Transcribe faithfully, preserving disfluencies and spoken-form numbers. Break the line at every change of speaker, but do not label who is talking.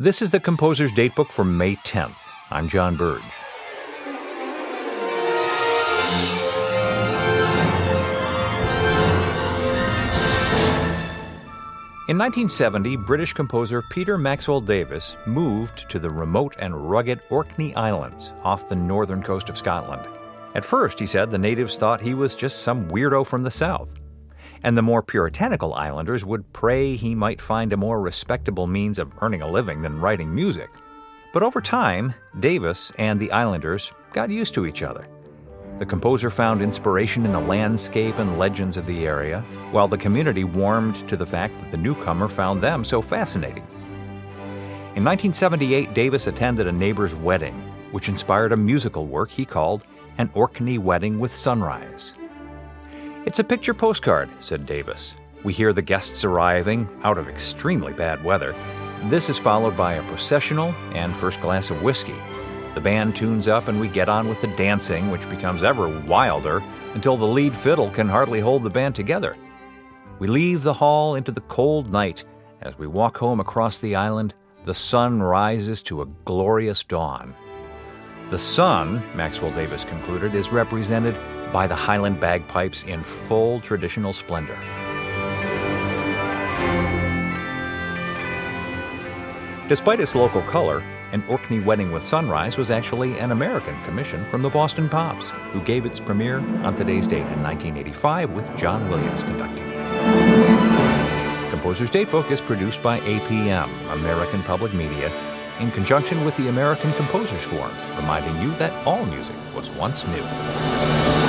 This is the Composer's Datebook for May tenth. I'm John Burge. In nineteen seventy, British composer Peter Maxwell Davies moved to the remote and rugged Orkney Islands off the northern coast of Scotland. At first, he said, the natives thought he was just some weirdo from the south. And the more puritanical islanders would pray he might find a more respectable means of earning a living than writing music. But over time, Davies and the islanders got used to each other. The composer found inspiration in the landscape and legends of the area, while the community warmed to the fact that the newcomer found them so fascinating. In nineteen seventy-eight, Davies attended a neighbor's wedding, which inspired a musical work he called An Orkney Wedding with Sunrise. "It's a picture postcard," said Davies. "We hear the guests arriving out of extremely bad weather. This is followed by a processional and first glass of whiskey. The band tunes up and we get on with the dancing, which becomes ever wilder until the lead fiddle can hardly hold the band together. We leave the hall into the cold night. As we walk home across the island, the sun rises to a glorious dawn." The sun, Maxwell Davies concluded, is represented by the Highland bagpipes in full traditional splendor. Despite its local color, An Orkney Wedding with Sunrise was actually an American commission from the Boston Pops, who gave its premiere on today's date in nineteen eighty-five with John Williams conducting. Composer's Datebook is produced by A P M, American Public Media, in conjunction with the American Composers Forum, reminding you that all music was once new.